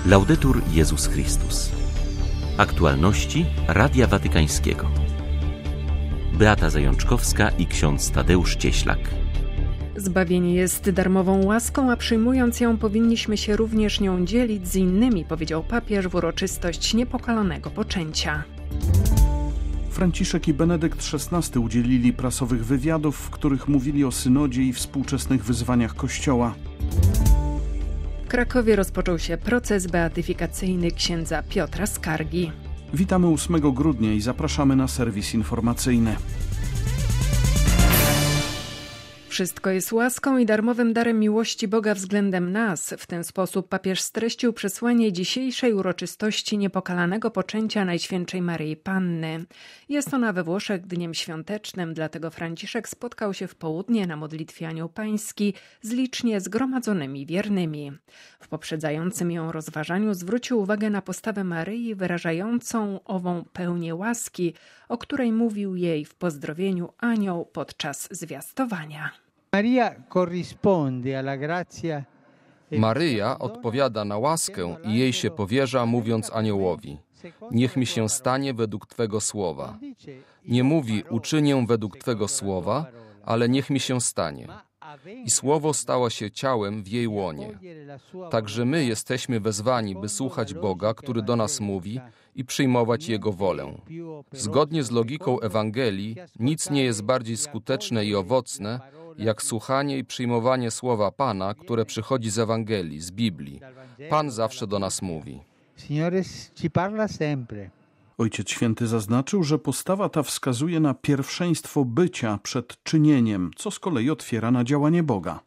Laudetur Jezus Chrystus. Aktualności Radia Watykańskiego. Beata Zajączkowska i ksiądz Tadeusz Cieślak. Zbawienie jest darmową łaską, a przyjmując ją powinniśmy się również nią dzielić z innymi, powiedział papież w uroczystość niepokalanego poczęcia. Franciszek i Benedykt XVI udzielili prasowych wywiadów, w których mówili o synodzie i współczesnych wyzwaniach Kościoła. W Krakowie rozpoczął się proces beatyfikacyjny księdza Piotra Skargi. Witamy 8 grudnia i zapraszamy na serwis informacyjny. Wszystko jest łaską i darmowym darem miłości Boga względem nas. W ten sposób papież streścił przesłanie dzisiejszej uroczystości niepokalanego poczęcia Najświętszej Maryi Panny. Jest ona we Włoszech dniem świątecznym, dlatego Franciszek spotkał się w południe na modlitwie Anioł Pański z licznie zgromadzonymi wiernymi. W poprzedzającym ją rozważaniu zwrócił uwagę na postawę Maryi wyrażającą ową pełnię łaski, o której mówił jej w pozdrowieniu anioł podczas zwiastowania. Maryja odpowiada na łaskę i jej się powierza, mówiąc aniołowi: niech mi się stanie według Twego słowa. Nie mówi: uczynię według Twego słowa, ale niech mi się stanie. I słowo stało się ciałem w jej łonie. Także my jesteśmy wezwani, by słuchać Boga, który do nas mówi, i przyjmować Jego wolę. Zgodnie z logiką Ewangelii, nic nie jest bardziej skuteczne i owocne, jak słuchanie i przyjmowanie słowa Pana, które przychodzi z Ewangelii, z Biblii. Pan zawsze do nas mówi. Ojciec Święty zaznaczył, że postawa ta wskazuje na pierwszeństwo bycia przed czynieniem, co z kolei otwiera na działanie Boga.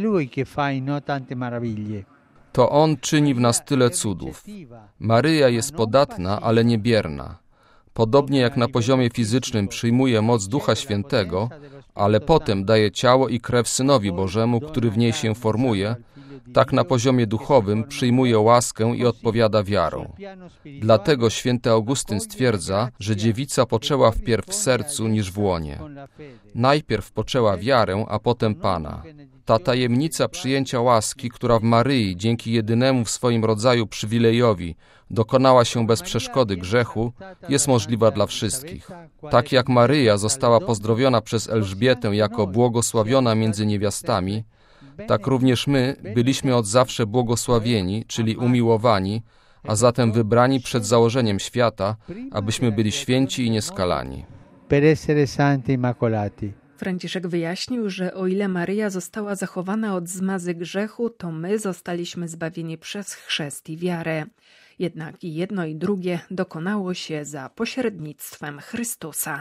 To On czyni w nas tyle cudów. Maryja jest podatna, ale nie bierna. Podobnie jak na poziomie fizycznym przyjmuje moc Ducha Świętego, ale potem daje ciało i krew Synowi Bożemu, który w niej się formuje, tak na poziomie duchowym przyjmuje łaskę i odpowiada wiarą. Dlatego święty Augustyn stwierdza, że dziewica poczęła wpierw w sercu niż w łonie. Najpierw poczęła wiarę, a potem Pana. Ta tajemnica przyjęcia łaski, która w Maryi dzięki jedynemu w swoim rodzaju przywilejowi dokonała się bez przeszkody grzechu, jest możliwa dla wszystkich. Tak jak Maryja została pozdrowiona przez Elżbietę jako błogosławiona między niewiastami, tak również my byliśmy od zawsze błogosławieni, czyli umiłowani, a zatem wybrani przed założeniem świata, abyśmy byli święci i nieskalani. Franciszek wyjaśnił, że o ile Maryja została zachowana od zmazy grzechu, to my zostaliśmy zbawieni przez chrzest i wiarę. Jednak i jedno i drugie dokonało się za pośrednictwem Chrystusa.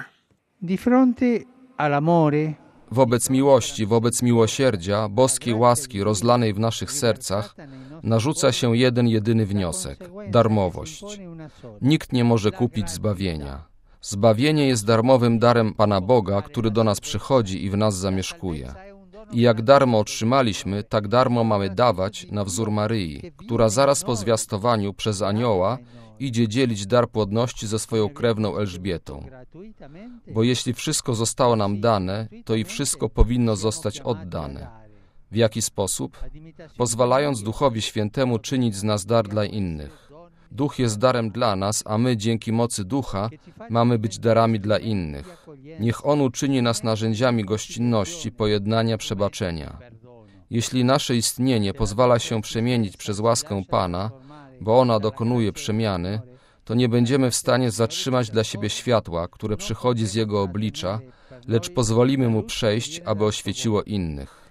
Wobec miłości, wobec miłosierdzia, boskiej łaski rozlanej w naszych sercach, narzuca się jeden jedyny wniosek – darmowość. Nikt nie może kupić zbawienia. Zbawienie jest darmowym darem Pana Boga, który do nas przychodzi i w nas zamieszkuje. I jak darmo otrzymaliśmy, tak darmo mamy dawać na wzór Maryi, która zaraz po zwiastowaniu przez anioła idzie dzielić dar płodności ze swoją krewną Elżbietą. Bo jeśli wszystko zostało nam dane, to i wszystko powinno zostać oddane. W jaki sposób? Pozwalając Duchowi Świętemu czynić z nas dar dla innych. Duch jest darem dla nas, a my dzięki mocy Ducha mamy być darami dla innych. Niech On uczyni nas narzędziami gościnności, pojednania, przebaczenia. Jeśli nasze istnienie pozwala się przemienić przez łaskę Pana, bo ona dokonuje przemiany, to nie będziemy w stanie zatrzymać dla siebie światła, które przychodzi z Jego oblicza, lecz pozwolimy Mu przejść, aby oświeciło innych.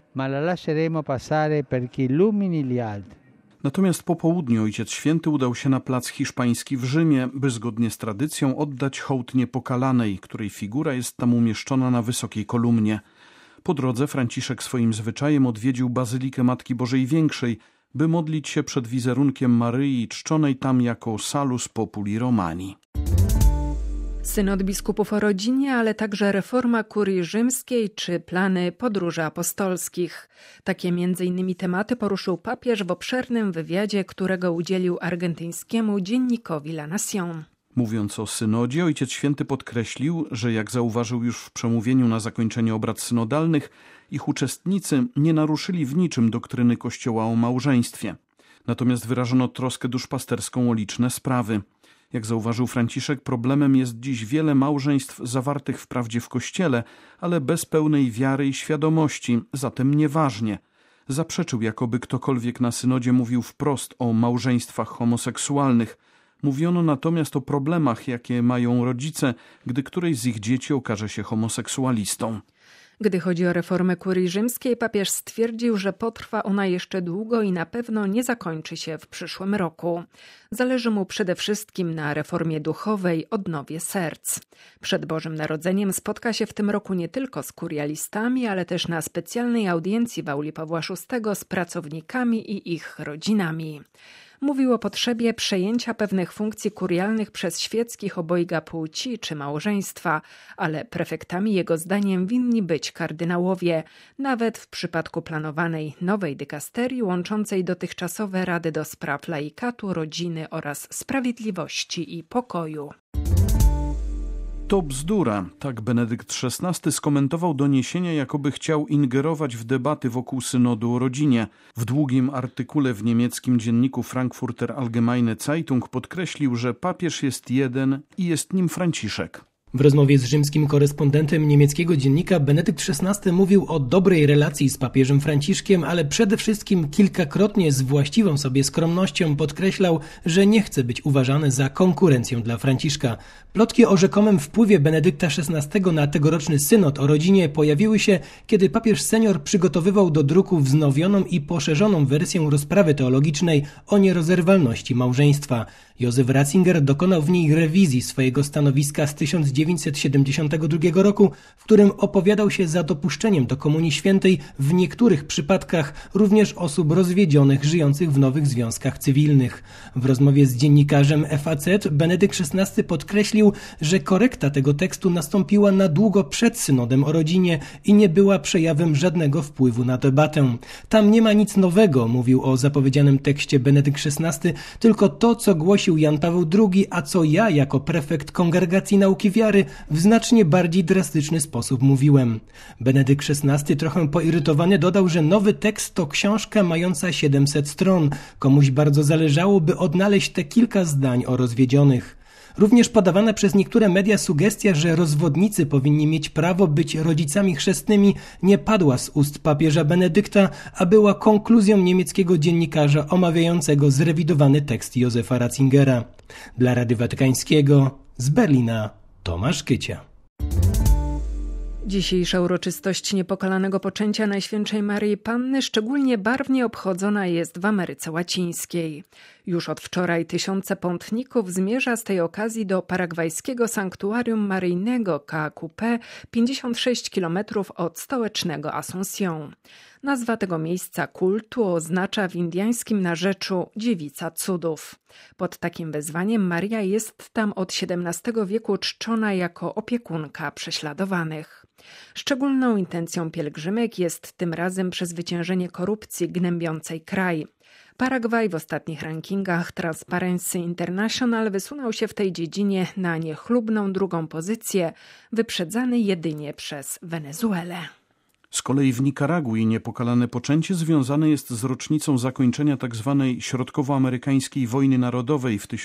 Natomiast po południu Ojciec Święty udał się na plac Hiszpański w Rzymie, by zgodnie z tradycją oddać hołd Niepokalanej, której figura jest tam umieszczona na wysokiej kolumnie. Po drodze Franciszek swoim zwyczajem odwiedził Bazylikę Matki Bożej Większej, by modlić się przed wizerunkiem Maryi czczonej tam jako Salus Populi Romani. Synod biskupów o rodzinie, ale także reforma kurii rzymskiej czy plany podróży apostolskich. Takie m.in. tematy poruszył papież w obszernym wywiadzie, którego udzielił argentyńskiemu dziennikowi La Nación. Mówiąc o synodzie, Ojciec Święty podkreślił, że jak zauważył już w przemówieniu na zakończenie obrad synodalnych, ich uczestnicy nie naruszyli w niczym doktryny Kościoła o małżeństwie. Natomiast wyrażono troskę duszpasterską o liczne sprawy. Jak zauważył Franciszek, problemem jest dziś wiele małżeństw zawartych wprawdzie w Kościele, ale bez pełnej wiary i świadomości, zatem nieważnie. Zaprzeczył, jakoby ktokolwiek na synodzie mówił wprost o małżeństwach homoseksualnych. Mówiono natomiast o problemach, jakie mają rodzice, gdy któreś z ich dzieci okaże się homoseksualistą. Gdy chodzi o reformę kurii rzymskiej, papież stwierdził, że potrwa ona jeszcze długo i na pewno nie zakończy się w przyszłym roku. Zależy mu przede wszystkim na reformie duchowej, odnowie serc. Przed Bożym Narodzeniem spotka się w tym roku nie tylko z kurialistami, ale też na specjalnej audiencji w auli Pawła VI z pracownikami i ich rodzinami. Mówił o potrzebie przejęcia pewnych funkcji kurialnych przez świeckich obojga płci czy małżeństwa, ale prefektami jego zdaniem winni być kardynałowie, nawet w przypadku planowanej nowej dykasterii łączącej dotychczasowe rady do spraw laikatu, rodziny oraz sprawiedliwości i pokoju. To bzdura, tak Benedykt XVI skomentował doniesienia, jakoby chciał ingerować w debaty wokół synodu o rodzinie. W długim artykule w niemieckim dzienniku Frankfurter Allgemeine Zeitung podkreślił, że papież jest jeden i jest nim Franciszek. W rozmowie z rzymskim korespondentem niemieckiego dziennika Benedykt XVI mówił o dobrej relacji z papieżem Franciszkiem, ale przede wszystkim kilkakrotnie z właściwą sobie skromnością podkreślał, że nie chce być uważany za konkurencję dla Franciszka. Plotki o rzekomym wpływie Benedykta XVI na tegoroczny synod o rodzinie pojawiły się, kiedy papież senior przygotowywał do druku wznowioną i poszerzoną wersję rozprawy teologicznej o nierozerwalności małżeństwa. Józef Ratzinger dokonał w niej rewizji swojego stanowiska z 1972 roku, w którym opowiadał się za dopuszczeniem do Komunii Świętej w niektórych przypadkach również osób rozwiedzionych żyjących w nowych związkach cywilnych. W rozmowie z dziennikarzem FAZ Benedykt XVI podkreślił, że korekta tego tekstu nastąpiła na długo przed synodem o rodzinie i nie była przejawem żadnego wpływu na debatę. Tam nie ma nic nowego, mówił o zapowiedzianym tekście Benedykt XVI, tylko to, co głosił Jan Paweł II, a co ja jako prefekt Kongregacji Nauki Wiary w znacznie bardziej drastyczny sposób mówiłem. Benedykt XVI trochę poirytowany dodał, że nowy tekst to książka mająca 700 stron. Komuś bardzo zależało, by odnaleźć te kilka zdań o rozwiedzionych. Również podawana przez niektóre media sugestia, że rozwodnicy powinni mieć prawo być rodzicami chrzestnymi, nie padła z ust papieża Benedykta, a była konkluzją niemieckiego dziennikarza omawiającego zrewidowany tekst Józefa Ratzingera. Dla Radia Watykańskiego z Berlina Tomasz Kycia. Dzisiejsza uroczystość niepokalanego poczęcia Najświętszej Maryi Panny szczególnie barwnie obchodzona jest w Ameryce Łacińskiej. Już od wczoraj tysiące pątników zmierza z tej okazji do paragwajskiego sanktuarium maryjnego KQP 56 km od stołecznego Asunción. Nazwa tego miejsca kultu oznacza w indyjskim narzeczu dziewica cudów. Pod takim wezwaniem Maria jest tam od XVII wieku czczona jako opiekunka prześladowanych. Szczególną intencją pielgrzymek jest tym razem przezwyciężenie korupcji gnębiącej kraj. Paragwaj w ostatnich rankingach Transparency International wysunął się w tej dziedzinie na niechlubną drugą pozycję, wyprzedzany jedynie przez Wenezuelę. Z kolei w Nikaragui niepokalane poczęcie związane jest z rocznicą zakończenia tzw. środkowoamerykańskiej wojny narodowej w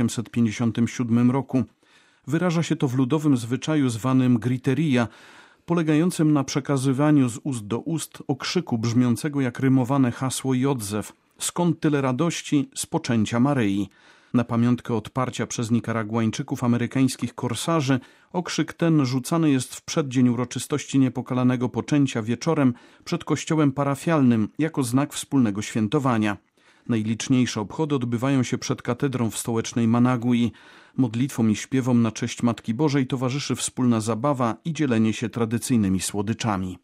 1857 roku. Wyraża się to w ludowym zwyczaju zwanym griteria, polegającym na przekazywaniu z ust do ust okrzyku brzmiącego jak rymowane hasło i odzew. Skąd tyle radości z poczęcia Maryi? Na pamiątkę odparcia przez Nikaraguańczyków amerykańskich korsarzy okrzyk ten rzucany jest w przeddzień uroczystości niepokalanego poczęcia wieczorem przed kościołem parafialnym jako znak wspólnego świętowania. Najliczniejsze obchody odbywają się przed katedrą w stołecznej Managui. Modlitwom i śpiewom na cześć Matki Bożej towarzyszy wspólna zabawa i dzielenie się tradycyjnymi słodyczami.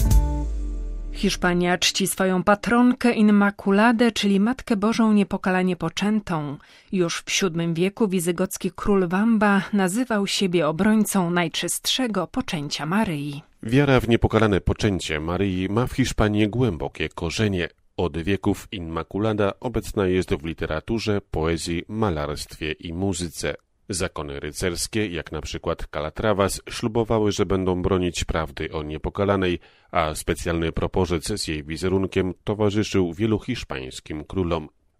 Hiszpania czci swoją patronkę Immaculadę, czyli Matkę Bożą niepokalanie poczętą. Już w VII wieku wizygocki król Wamba nazywał siebie obrońcą najczystszego poczęcia Maryi. Wiara w niepokalane poczęcie Maryi ma w Hiszpanii głębokie korzenie. Od wieków Immaculada obecna jest w literaturze, poezji, malarstwie i muzyce. Zakony rycerskie, jak na przykład Calatravas, ślubowały, że będą bronić prawdy o niepokalanej, a specjalny proporzec z jej wizerunkiem towarzyszył wielu hiszpańskim królom.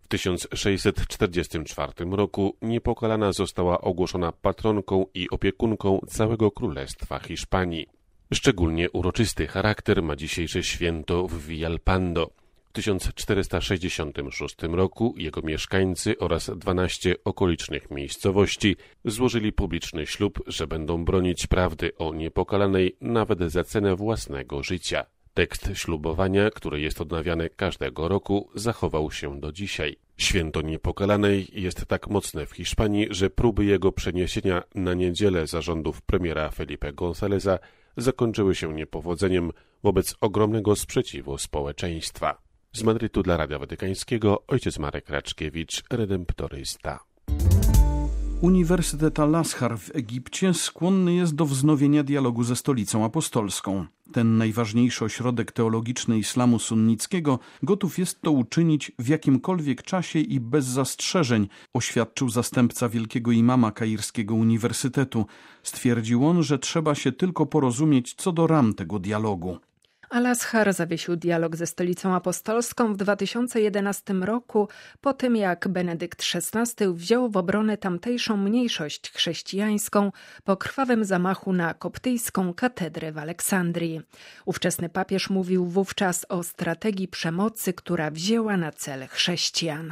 W 1644 roku Niepokalana została ogłoszona patronką i opiekunką całego Królestwa Hiszpanii. Szczególnie uroczysty charakter ma dzisiejsze święto w Villalpando. W 1466 roku jego mieszkańcy oraz 12 okolicznych miejscowości złożyli publiczny ślub, że będą bronić prawdy o Niepokalanej nawet za cenę własnego życia. Tekst ślubowania, który jest odnawiany każdego roku, zachował się do dzisiaj. Święto Niepokalanej jest tak mocne w Hiszpanii, że próby jego przeniesienia na niedzielę za rządów premiera Felipe Gonzáleza zakończyły się niepowodzeniem wobec ogromnego sprzeciwu społeczeństwa. Z Madrytu dla Radia Watykańskiego ojciec Marek Raczkiewicz, redemptorysta. Uniwersytet Al-Azhar w Egipcie skłonny jest do wznowienia dialogu ze Stolicą Apostolską. Ten najważniejszy ośrodek teologiczny islamu sunnickiego gotów jest to uczynić w jakimkolwiek czasie i bez zastrzeżeń, oświadczył zastępca wielkiego imama kairskiego uniwersytetu. Stwierdził on, że trzeba się tylko porozumieć co do ram tego dialogu. Al-Azhar zawiesił dialog ze Stolicą Apostolską w 2011 roku, po tym jak Benedykt XVI wziął w obronę tamtejszą mniejszość chrześcijańską po krwawym zamachu na koptyjską katedrę w Aleksandrii. Ówczesny papież mówił wówczas o strategii przemocy, która wzięła na cel chrześcijan.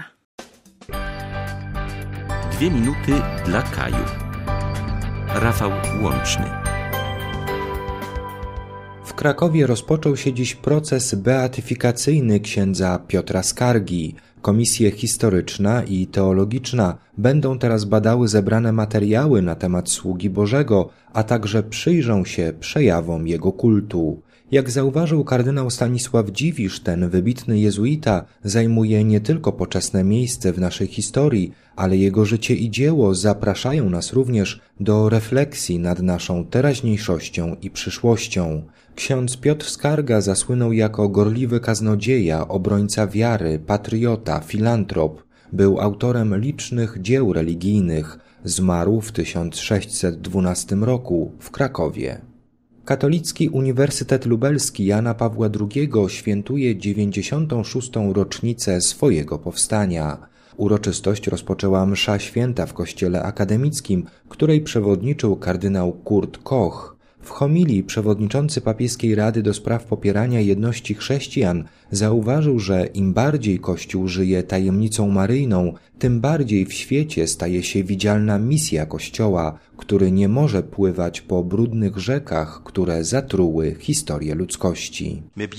2 minuty dla Kaju. Rafał Łączny. W Krakowie rozpoczął się dziś proces beatyfikacyjny księdza Piotra Skargi. Komisje historyczna i teologiczna będą teraz badały zebrane materiały na temat sługi Bożego, a także przyjrzą się przejawom jego kultu. Jak zauważył kardynał Stanisław Dziwisz, ten wybitny jezuita zajmuje nie tylko poczesne miejsce w naszej historii, ale jego życie i dzieło zapraszają nas również do refleksji nad naszą teraźniejszością i przyszłością. Ksiądz Piotr Skarga zasłynął jako gorliwy kaznodzieja, obrońca wiary, patriota, filantrop. Był autorem licznych dzieł religijnych. Zmarł w 1612 roku w Krakowie. Katolicki Uniwersytet Lubelski Jana Pawła II świętuje 96. rocznicę swojego powstania. Uroczystość rozpoczęła msza święta w kościele akademickim, której przewodniczył kardynał Kurt Koch. W homilii przewodniczący Papieskiej Rady do spraw popierania jedności chrześcijan zauważył, że im bardziej Kościół żyje tajemnicą maryjną, tym bardziej w świecie staje się widzialna misja Kościoła, który nie może pływać po brudnych rzekach, które zatruły historię ludzkości.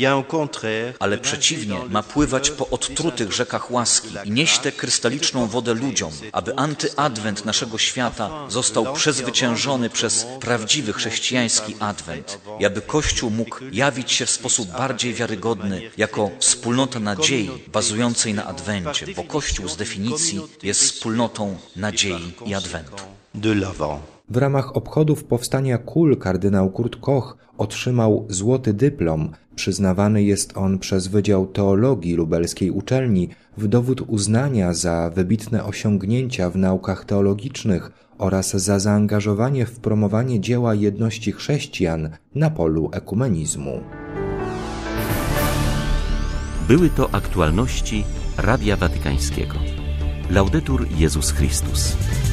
Ale przeciwnie, ma pływać po odtrutych rzekach łaski i nieść tę krystaliczną wodę ludziom, aby antyadwent naszego świata został przezwyciężony przez prawdziwy chrześcijański adwent i aby Kościół mógł jawić się w sposób bardziej wiarygodny jako wspólnota nadziei bazującej na adwencie, bo Kościół z definicji jest wspólnotą nadziei i adwentu. W ramach obchodów powstania KUL kardynał Kurt Koch otrzymał złoty dyplom. Przyznawany jest on przez Wydział Teologii Lubelskiej Uczelni w dowód uznania za wybitne osiągnięcia w naukach teologicznych oraz za zaangażowanie w promowanie dzieła jedności chrześcijan na polu ekumenizmu. Były to aktualności Radia Watykańskiego. Laudetur Jezus Chrystus.